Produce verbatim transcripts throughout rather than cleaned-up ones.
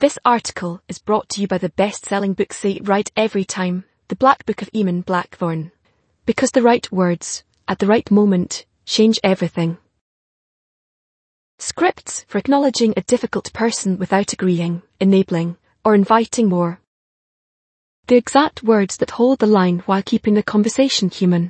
This article is brought to you by the best-selling book Say It Right Every Time, The Black Book of Eamon Blackthorne. Because the right words, at the right moment, change everything. Scripts for acknowledging a difficult person without agreeing, enabling, or inviting more. The exact words that hold the line while keeping the conversation human.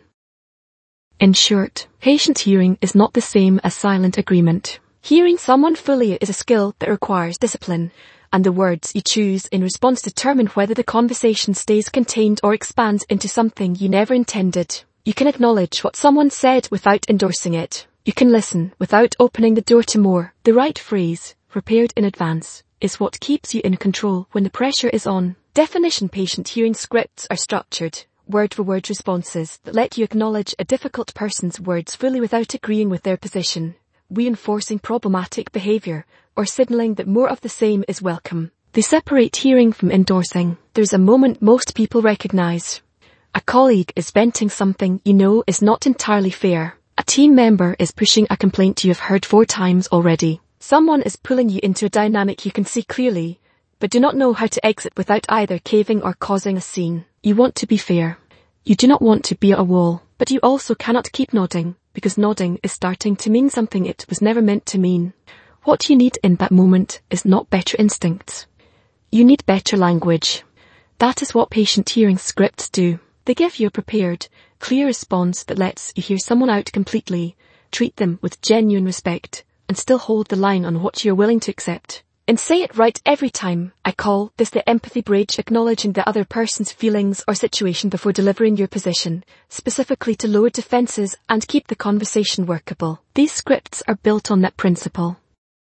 In short, patient hearing is not the same as silent agreement. Hearing someone fully is a skill that requires discipline, and the words you choose in response determine whether the conversation stays contained or expands into something you never intended. You can acknowledge what someone said without endorsing it. You can listen without opening the door to more. The right phrase, prepared in advance, is what keeps you in control when the pressure is on. Definition: patient hearing scripts are structured, word-for-word responses that let you acknowledge a difficult person's words fully without agreeing with their position, reinforcing problematic behavior, or signaling that more of the same is welcome. They separate hearing from endorsing. There's a moment most people recognize. A colleague is venting something you know is not entirely fair. A team member is pushing a complaint you have heard four times already. Someone is pulling you into a dynamic you can see clearly, but do not know how to exit without either caving or causing a scene. You want to be fair. You do not want to be a wall, but you also cannot keep nodding, because nodding is starting to mean something it was never meant to mean. What you need in that moment is not better instincts. You need better language. That is what patient hearing scripts do. They give you a prepared, clear response that lets you hear someone out completely, treat them with genuine respect, and still hold the line on what you're willing to accept. In Say It Right Every Time, I call this the empathy bridge, acknowledging the other person's feelings or situation before delivering your position, specifically to lower defenses and keep the conversation workable. These scripts are built on that principle.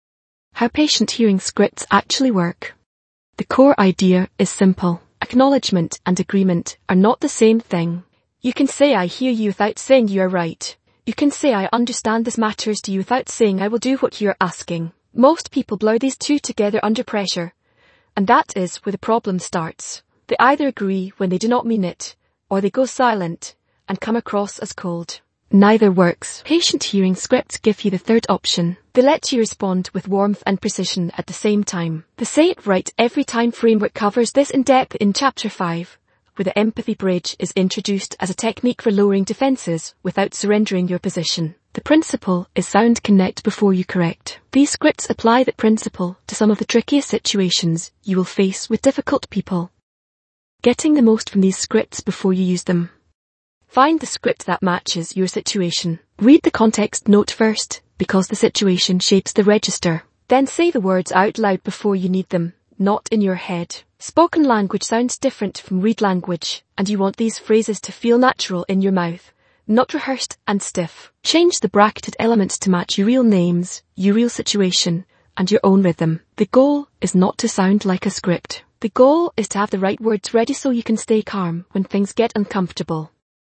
How patient hearing scripts actually work. The core idea is simple. Acknowledgement and agreement are not the same thing. You can say I hear you without saying you are right. You can say I understand this matters to you without saying I will do what you are asking. Most people blur these two together under pressure, and that is where the problem starts. They either agree when they do not mean it, or they go silent and come across as cold. Neither works. Patient hearing scripts give you the third option. They let you respond with warmth and precision at the same time. The Say It Right Every Time framework covers this in depth in Chapter five, where the empathy bridge is introduced as a technique for lowering defenses without surrendering your position. The principle is sound connect before you correct. These scripts apply that principle to some of the trickiest situations you will face with difficult people. Getting the most from these scripts before you use them. Find the script that matches your situation. Read the context note first, because the situation shapes the register. Then say the words out loud before you need them, not in your head. Spoken language sounds different from read language, and you want these phrases to feel natural in your mouth, not rehearsed and stiff. Change the bracketed elements to match your real names, your real situation, and your own rhythm. The goal is not to sound like a script. The goal is to have the right words ready so you can stay calm when things get uncomfortable.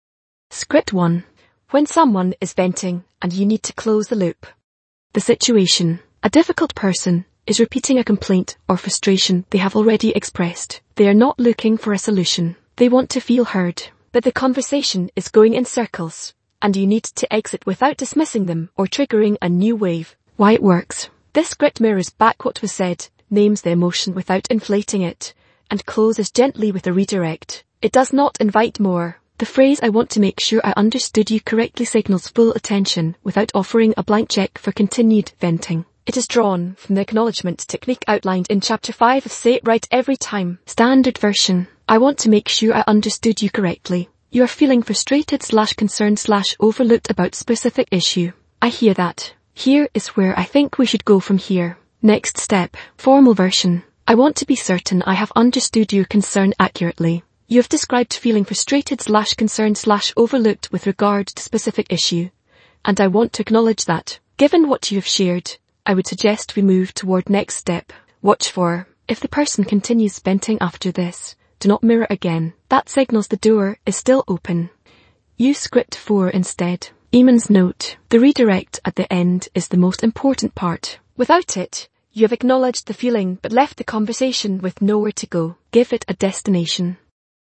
Script one. When someone is venting and you need to close the loop. The situation. A difficult person is repeating a complaint or frustration they have already expressed. They are not looking for a solution. They want to feel heard. But the conversation is going in circles, and you need to exit without dismissing them or triggering a new wave. Why it works. This script mirrors back what was said, names the emotion without inflating it, and closes gently with a redirect. It does not invite more. The phrase "I want to make sure I understood you correctly" signals full attention without offering a blank check for continued venting. It is drawn from the acknowledgement technique outlined in Chapter five of Say It Right Every Time. Standard version. I want to make sure I understood you correctly. You are feeling frustrated slash concerned slash overlooked about specific issue. I hear that. Here is where I think we should go from here. Next step. Formal version. I want to be certain I have understood your concern accurately. You have described feeling frustrated slash concerned slash overlooked with regard to specific issue, and I want to acknowledge that. Given what you have shared, I would suggest we move toward next step. Watch for, if the person continues venting after this, do not mirror again. That signals the door is still open. Use script four instead. Eamon's note. The redirect at the end is the most important part. Without it, you have acknowledged the feeling but left the conversation with nowhere to go. Give it a destination.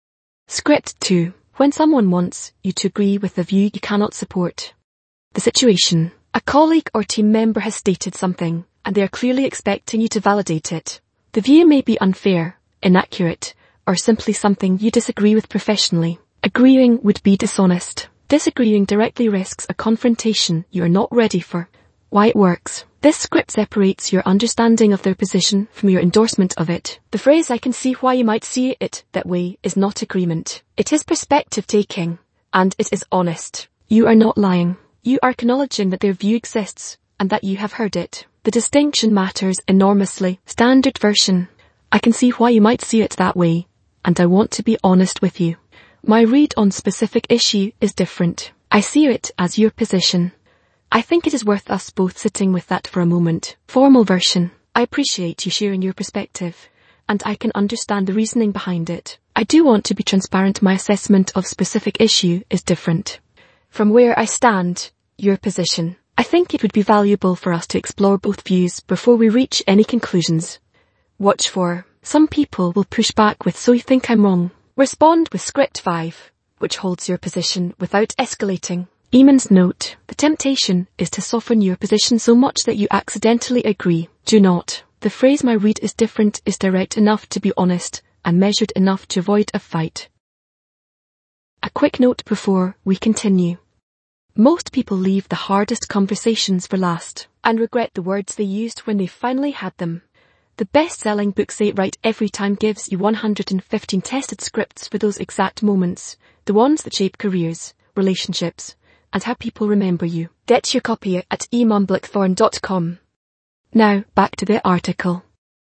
Script two. When someone wants you to agree with a view you cannot support. The situation. A colleague or team member has stated something, and they are clearly expecting you to validate it. The view may be unfair, inaccurate, or simply something you disagree with professionally. Agreeing would be dishonest. Disagreeing directly risks a confrontation you are not ready for. Why it works. This script separates your understanding of their position from your endorsement of it. The phrase "I can see why you might see it that way" is not agreement. It is perspective taking, and it is honest. You are not lying. You are acknowledging that their view exists, and that you have heard it. The distinction matters enormously. Standard version. I can see why you might see it that way, and I want to be honest with you. My read on specific issue is different. I see it as your position. I think it is worth us both sitting with that for a moment. Formal version. I appreciate you sharing your perspective, and I can understand the reasoning behind it. I do want to be transparent. My assessment of specific issue is different. From where I stand, your position. I think it would be valuable for us to explore both views before we reach any conclusions. Watch for. Some people will push back with "so you think I'm wrong." Respond with script five, which holds your position without escalating. Eamon's note. The temptation is to soften your position so much that you accidentally agree. Do not. The phrase "my read is different" is direct enough to be honest and measured enough to avoid a fight. A quick note before we continue. Most people leave the hardest conversations for last and regret the words they used when they finally had them. The best-selling book Say It Right Every Time gives you one hundred fifteen tested scripts for those exact moments, the ones that shape careers, relationships, and how people remember you. Get your copy at e mom blackthorn dot com. Now, back to the article.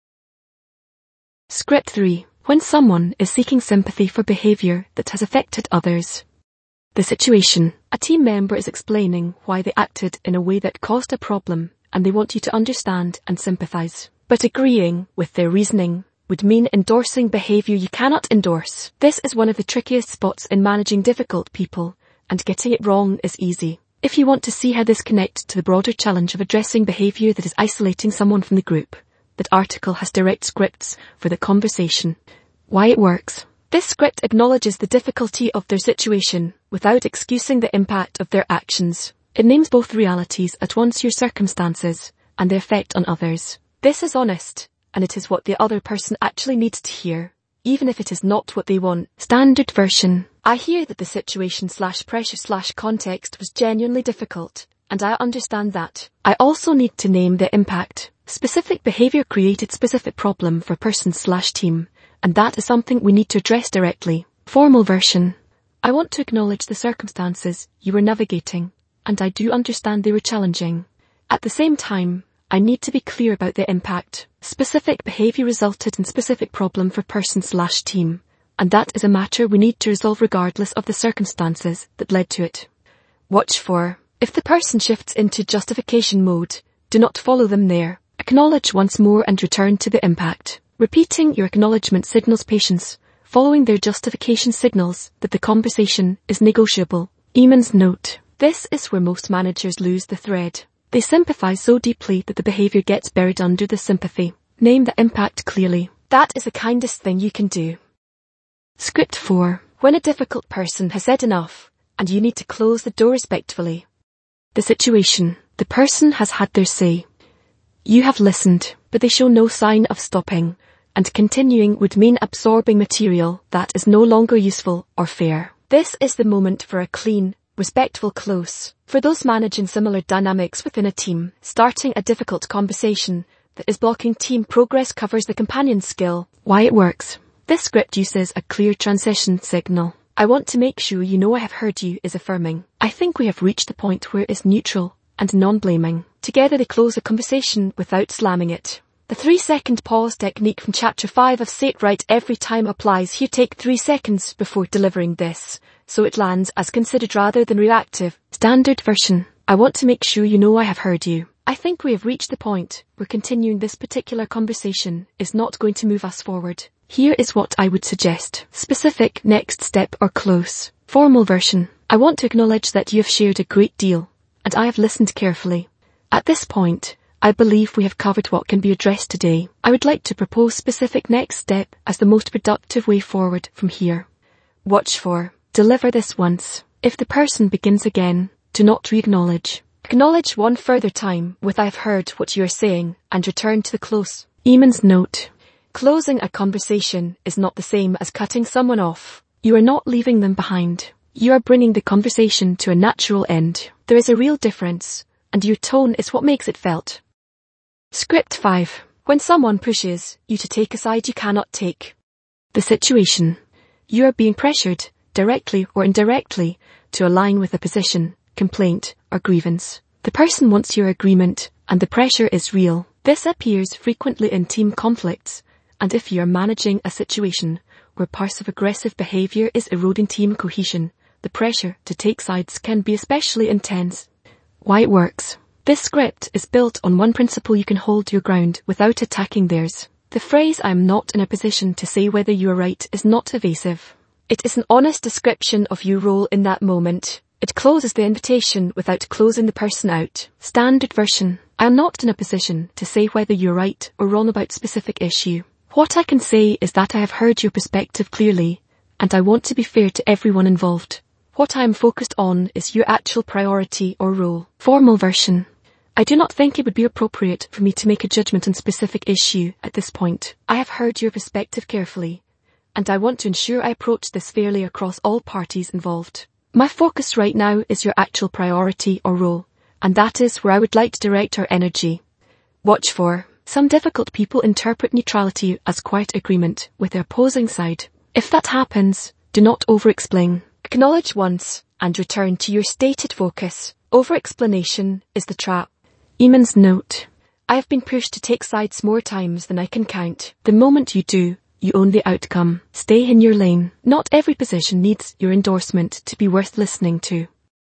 Script three. When someone is seeking sympathy for behavior that has affected others. The situation. A team member is explaining why they acted in a way that caused a problem, and they want you to understand and sympathize. But agreeing with their reasoning would mean endorsing behavior you cannot endorse. This is one of the trickiest spots in managing difficult people, and getting it wrong is easy. If you want to see how this connects to the broader challenge of addressing behavior that is isolating someone from the group, that article has direct scripts for the conversation. Why it works. This script acknowledges the difficulty of their situation without excusing the impact of their actions. It names both realities at once, your circumstances and the effect on others. This is honest, and it is what the other person actually needs to hear, even if it is not what they want. Standard version. I hear that the situation slash pressure slash context was genuinely difficult, and I understand that. I also need to name the impact. Specific behavior created specific problem for person slash team, and that is something we need to address directly. Formal version. I want to acknowledge the circumstances you were navigating, and I do understand they were challenging. At the same time, I need to be clear about the impact. Specific behavior resulted in specific problem for person slash team, and that is a matter we need to resolve regardless of the circumstances that led to it. Watch for. If the person shifts into justification mode, do not follow them there. Acknowledge once more and return to the impact. Repeating your acknowledgement signals patience. Following their justification signals that the conversation is negotiable. Eamon's note. This is where most managers lose the thread. They sympathize so deeply that the behavior gets buried under the sympathy. Name the impact clearly. That is the kindest thing you can do. Script four. When a difficult person has said enough, and you need to close the door respectfully. The situation. The person has had their say. You have listened, but they show no sign of stopping, and continuing would mean absorbing material that is no longer useful or fair. This is the moment for a clean, respectful close. For those managing similar dynamics within a team, starting a difficult conversation that is blocking team progress covers the companion skill. Why it works. This script uses a clear transition signal. I want to make sure you know I have heard you is affirming. I think we have reached the point where it is neutral and non-blaming. Together they close a conversation without slamming it. The three-second pause technique from chapter five of Say It Right Every Time applies here. Take three seconds before delivering this, so it lands as considered rather than reactive. Standard version. I want to make sure you know I have heard you. I think we have reached the point where continuing this particular conversation is not going to move us forward. Here is what I would suggest. Specific, next step or close. Formal version. I want to acknowledge that you have shared a great deal, and I have listened carefully. At this point, I believe we have covered what can be addressed today. I would like to propose specific next step as the most productive way forward from here. Watch for. Deliver this once. If the person begins again, do not re-acknowledge. Acknowledge one further time with I have heard what you are saying and return to the close. Eamon's note. Closing a conversation is not the same as cutting someone off. You are not leaving them behind. You are bringing the conversation to a natural end. There is a real difference, and your tone is what makes it felt. Script five. When someone pushes you to take a side you cannot take. The situation. You are being pressured, directly or indirectly, to align with a position, complaint, or grievance. The person wants your agreement, and the pressure is real. This appears frequently in team conflicts, and if you are managing a situation where passive-aggressive behavior is eroding team cohesion, the pressure to take sides can be especially intense. Why it works. This script is built on one principle: you can hold your ground without attacking theirs. The phrase "I am not in a position to say whether you are right" is not evasive. It is an honest description of your role in that moment. It closes the invitation without closing the person out. Standard version. I am not in a position to say whether you're right or wrong about specific issue. What I can say is that I have heard your perspective clearly, and I want to be fair to everyone involved. What I am focused on is your actual priority or role. Formal version. I do not think it would be appropriate for me to make a judgment on specific issue at this point. I have heard your perspective carefully, and I want to ensure I approach this fairly across all parties involved. My focus right now is your actual priority or role, and that is where I would like to direct our energy. Watch for. Some difficult people interpret neutrality as quiet agreement with the opposing side. If that happens, do not over-explain. Acknowledge once, and return to your stated focus. Over-explanation is the trap. Eamon's note. I have been pushed to take sides more times than I can count. The moment you do, you own the outcome. Stay in your lane. Not every position needs your endorsement to be worth listening to.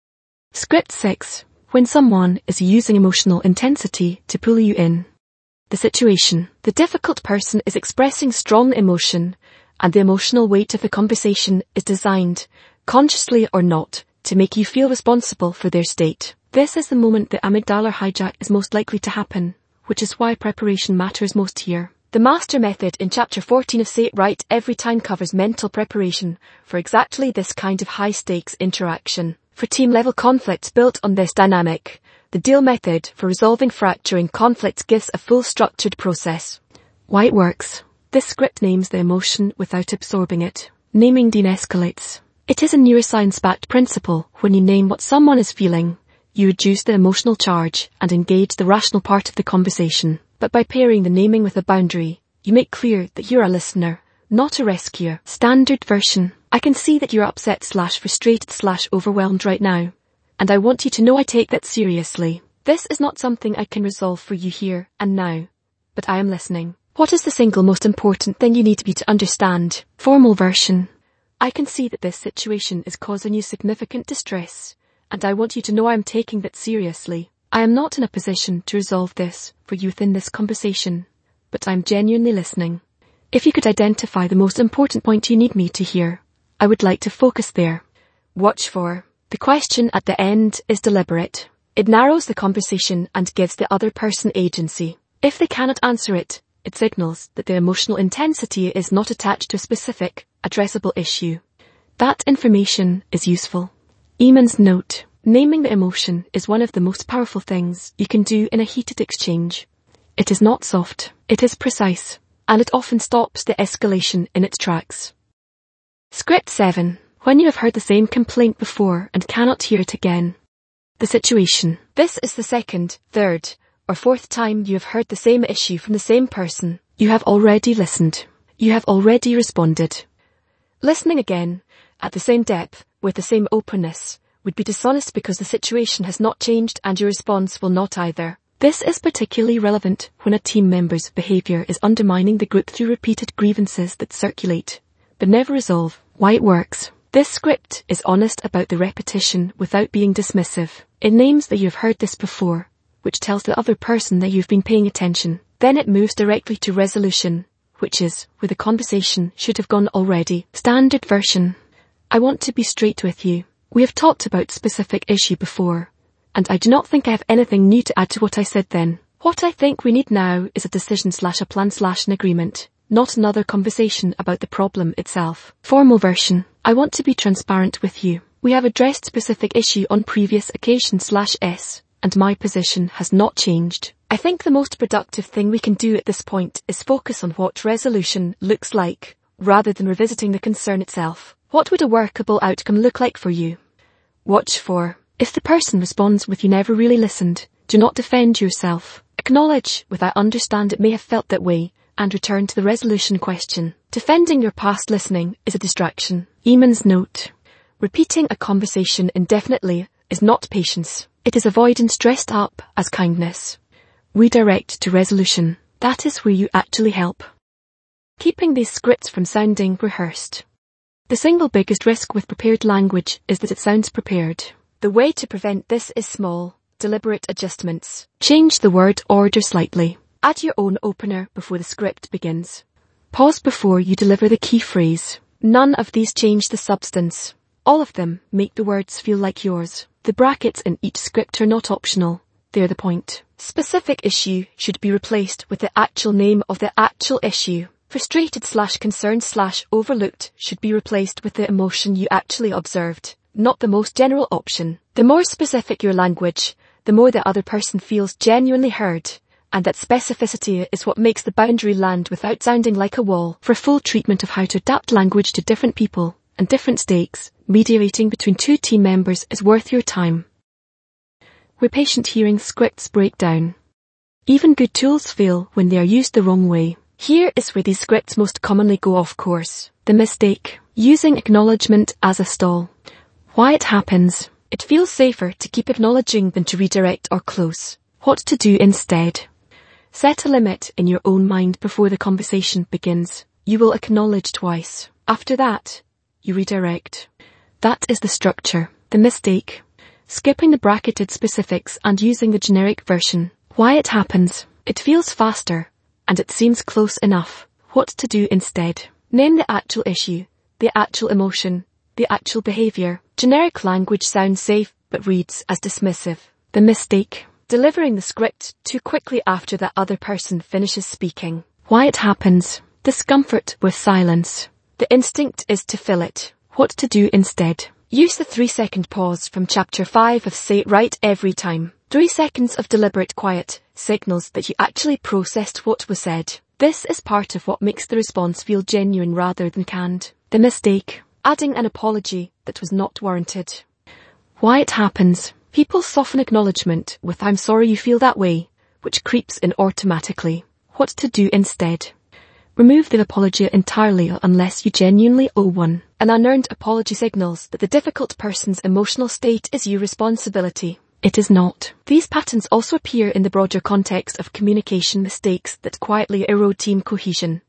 Script six. When someone is using emotional intensity to pull you in. The situation. The difficult person is expressing strong emotion, and the emotional weight of the conversation is designed, consciously or not, to make you feel responsible for their state. This is the moment the amygdala hijack is most likely to happen, which is why preparation matters most here. The master method in chapter fourteen of Say It Right Every Time covers mental preparation for exactly this kind of high-stakes interaction. For team-level conflicts built on this dynamic, the DEAL method for resolving fracturing conflicts gives a full structured process. Why it works. This script names the emotion without absorbing it. Naming de-escalates. It is a neuroscience-backed principle. When you name what someone is feeling, you reduce the emotional charge and engage the rational part of the conversation. But by pairing the naming with a boundary, you make clear that you're a listener, not a rescuer. Standard version. I can see that you're upset slash frustrated slash overwhelmed right now, and I want you to know I take that seriously. This is not something I can resolve for you here and now, but I am listening. What is the single most important thing you need me to understand? Formal version. I can see that this situation is causing you significant distress, and I want you to know I am taking that seriously. I am not in a position to resolve this for you within this conversation, but I am genuinely listening. If you could identify the most important point you need me to hear, I would like to focus there. Watch for. The question at the end is deliberate. It narrows the conversation and gives the other person agency. If they cannot answer it, it signals that the emotional intensity is not attached to a specific, addressable issue. That information is useful. Eamon's note. Naming the emotion is one of the most powerful things you can do in a heated exchange. It is not soft, it is precise, and it often stops the escalation in its tracks. Script seven. When you have heard the same complaint before and cannot hear it again. The situation. This is the second, third, or fourth time you have heard the same issue from the same person. You have already listened. You have already responded. Listening again, at the same depth, with the same openness, would be dishonest because the situation has not changed and your response will not either. This is particularly relevant when a team member's behavior is undermining the group through repeated grievances that circulate, but never resolve. Why it works. This script is honest about the repetition without being dismissive. It names that you've heard this before, which tells the other person that you've been paying attention. Then it moves directly to resolution, which is where the conversation should have gone already. Standard version. I want to be straight with you. We have talked about specific issue before, and I do not think I have anything new to add to what I said then. What I think we need now is a decision slash a plan slash an agreement, not another conversation about the problem itself. Formal version. I want to be transparent with you. We have addressed specific issue on previous occasion slash S, and my position has not changed. I think the most productive thing we can do at this point is focus on what resolution looks like, rather than revisiting the concern itself. What would a workable outcome look like for you? Watch for, if the person responds with "you never really listened," do not defend yourself. Acknowledge with "I understand it may have felt that way," and return to the resolution question. Defending your past listening is a distraction. Eamon's note. Repeating a conversation indefinitely is not patience. It is avoidance dressed up as kindness. Redirect to resolution. That is where you actually help. Keeping these scripts from sounding rehearsed. The single biggest risk with prepared language is that it sounds prepared. The way to prevent this is small, deliberate adjustments. Change the word order slightly. Add your own opener before the script begins. Pause before you deliver the key phrase. None of these change the substance. All of them make the words feel like yours. The brackets in each script are not optional. They're the point. Specific issue should be replaced with the actual name of the actual issue. Frustrated slash concerned slash overlooked should be replaced with the emotion you actually observed, not the most general option. The more specific your language, the more the other person feels genuinely heard, and that specificity is what makes the boundary land without sounding like a wall. For full treatment of how to adapt language to different people and different stakes, mediating between two team members is worth your time. Where patient hearing scripts break down. Even good tools fail when they are used the wrong way. Here is where these scripts most commonly go off course. The mistake. Using acknowledgement as a stall. Why it happens. It feels safer to keep acknowledging than to redirect or close. What to do instead. Set a limit in your own mind before the conversation begins. You will acknowledge twice. After that, you redirect. That is the structure. The mistake. Skipping the bracketed specifics and using the generic version. Why it happens. It feels faster, and it seems close enough. What to do instead. Name the actual issue, the actual emotion, the actual behavior. Generic language sounds safe, but reads as dismissive. The mistake. Delivering the script too quickly after the other person finishes speaking. Why it happens. Discomfort with silence. The instinct is to fill it. What to do instead. Use the three-second pause from chapter five of Say It Right every time. Three seconds of deliberate quiet signals that you actually processed what was said. This is part of what makes the response feel genuine rather than canned. The mistake. Adding an apology that was not warranted. Why it happens. People soften acknowledgement with "I'm sorry you feel that way," which creeps in automatically. What to do instead. Remove the apology entirely unless you genuinely owe one. An unearned apology signals that the difficult person's emotional state is your responsibility. It is not. These patterns also appear in the broader context of communication mistakes that quietly erode team cohesion.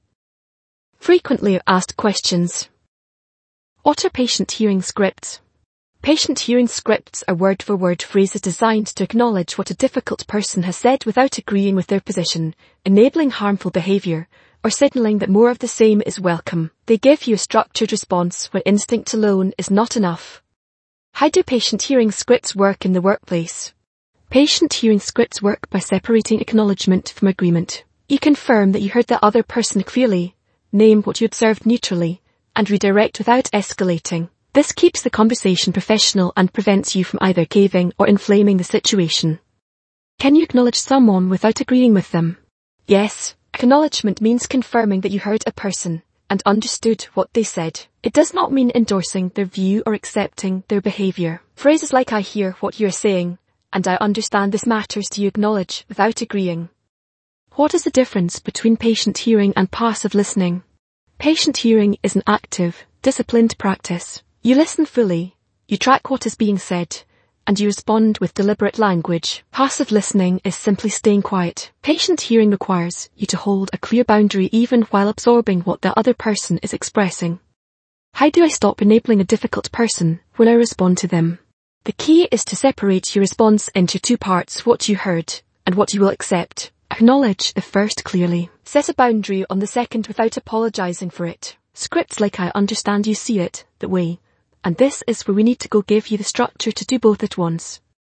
Frequently asked questions. What are patient hearing scripts? Patient hearing scripts are word-for-word phrases designed to acknowledge what a difficult person has said without agreeing with their position, enabling harmful behavior, or signaling that more of the same is welcome. They give you a structured response when instinct alone is not enough. How do patient hearing scripts work in the workplace? Patient hearing scripts work by separating acknowledgement from agreement. You confirm that you heard the other person clearly, name what you observed neutrally, and redirect without escalating. This keeps the conversation professional and prevents you from either caving or inflaming the situation. Can you acknowledge someone without agreeing with them? Yes. Acknowledgement means confirming that you heard a person and understood what they said. It does not mean endorsing their view or accepting their behavior. Phrases like "I hear what you are saying" and "I understand this matters to you" acknowledge without agreeing. What is the difference between patient hearing and passive listening? Patient hearing is an active, disciplined practice. You listen fully, you track what is being said, and you respond with deliberate language. Passive listening is simply staying quiet. Patient hearing requires you to hold a clear boundary even while absorbing what the other person is expressing. How do I stop enabling a difficult person when I respond to them? The key is to separate your response into two parts: what you heard and what you will accept. Acknowledge the first clearly. Set a boundary on the second without apologizing for it. Scripts like "I understand you see it that way," and this is where we need to go give you the structure to do both at once.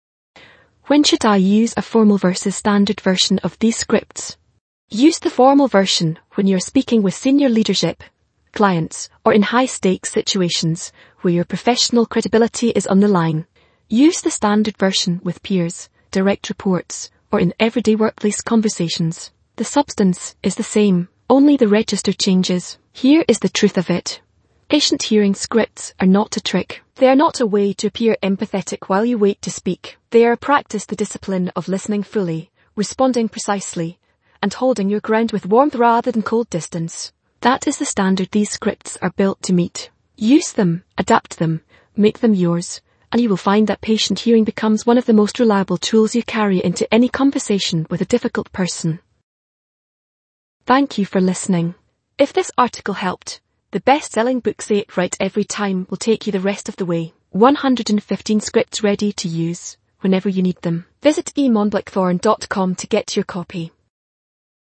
When should I use a formal versus standard version of these scripts? Use the formal version when you're speaking with senior leadership, clients, or in high-stakes situations where your professional credibility is on the line. Use the standard version with peers, direct reports, or in everyday workplace conversations. The substance is the same, only the register changes. Here is the truth of it. Patient hearing scripts are not a trick. They are not a way to appear empathetic while you wait to speak. They are a practice the discipline of listening fully, responding precisely, and holding your ground with warmth rather than cold distance. That is the standard these scripts are built to meet. Use them, adapt them, make them yours, and you will find that patient hearing becomes one of the most reliable tools you carry into any conversation with a difficult person. Thank you for listening. If this article helped, the best-selling book Say It Right Every Time will take you the rest of the way. one hundred fifteen scripts ready to use whenever you need them. Visit e mon blackthorn dot com to get your copy.